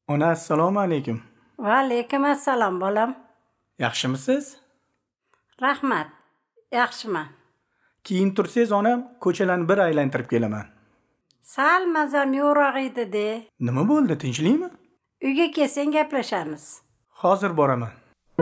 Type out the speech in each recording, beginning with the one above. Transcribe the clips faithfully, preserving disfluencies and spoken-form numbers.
Ona, assalomu alaykum. Va alaykum assalom bolam. Yaxshimisiz? Rahmat. Yaxshiman. Keyin tursangiz onam, ko'chalarni bir aylantirib kelaman. Sal mazam yo'roq edi-de. Nima bo'ldi, tinchlikmi? Uyga kelsang gaplashamiz. Hozir boraman.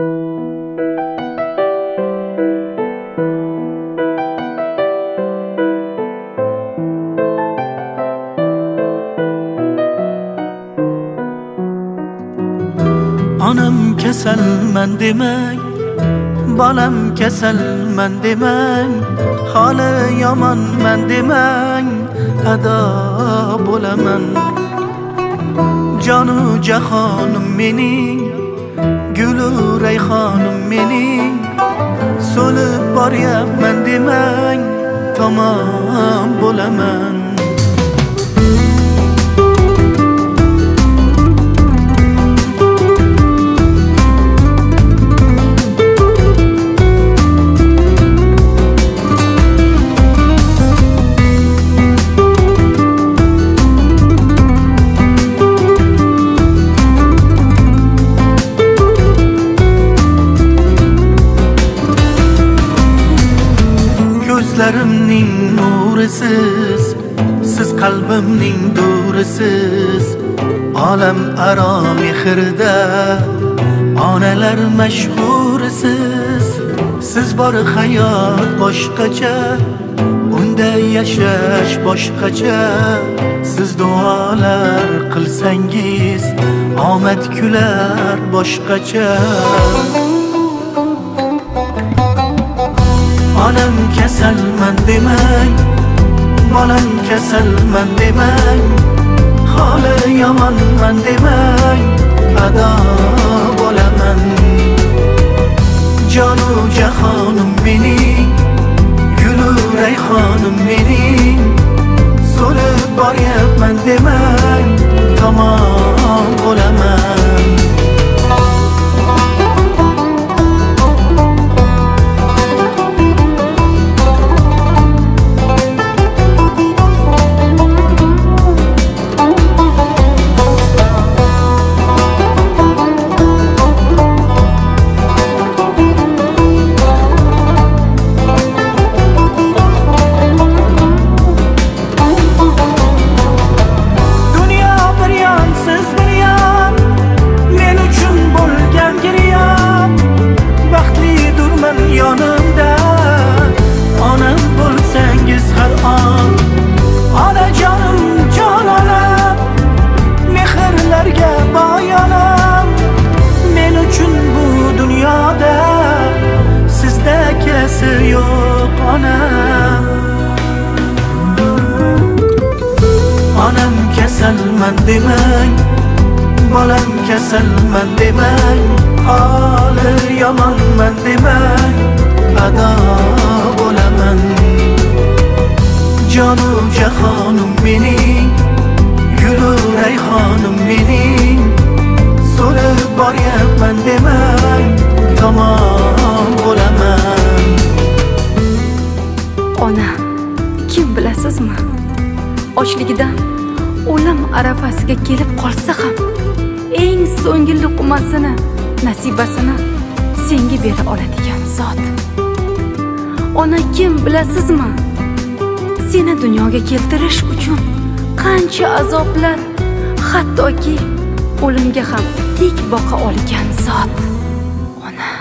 Onam kasalman demang, bolam kasalman demang, holi yomonman demang, ado bo'laman. Jonu jahonim mening, gulu rayhonim mening, so'lib boryapman demang, tamom bo'laman. Ko'zlarimning nurisiz, siz qalbimning durisiz, olam aro mehrda onalar mashhurisiz. Siz bor hayot boshqacha, unda yashash boshqacha. Siz duolar qilsangiz omad kular boshqacha. Onam kasalman demang, bolam kasalman demang, holi yomonman demang, ado bo'laman. Jonu jahonim mening, gulu rayhonim mening, so'lib boryapman demang, tamom bo'laman. Yonimda onam bo'lsangiz har on, onajonim jononim, mehrlarga boy onam. Men uchun bu dunyoda sizdakasi yo'q onam. Onam kasalman demang, bolam kasalman demang, holi yomonman demang, ado bo'laman. Jonu jahonim mening, gulu rayhonim mening, so'lib boryapman demang, tamom bo'laman. Ona, kim bilasizmi? Ochligidan o'lim arafasiga kelib qolsa ham eng so'nggi luqmasini, nasibasini senga bera oladigan zot. Ona, kim bilasizmi? Seni dunyoga keltirish uchun qancha azoblar, hattoki o'limga ham tik boqa olgan zot. Ona.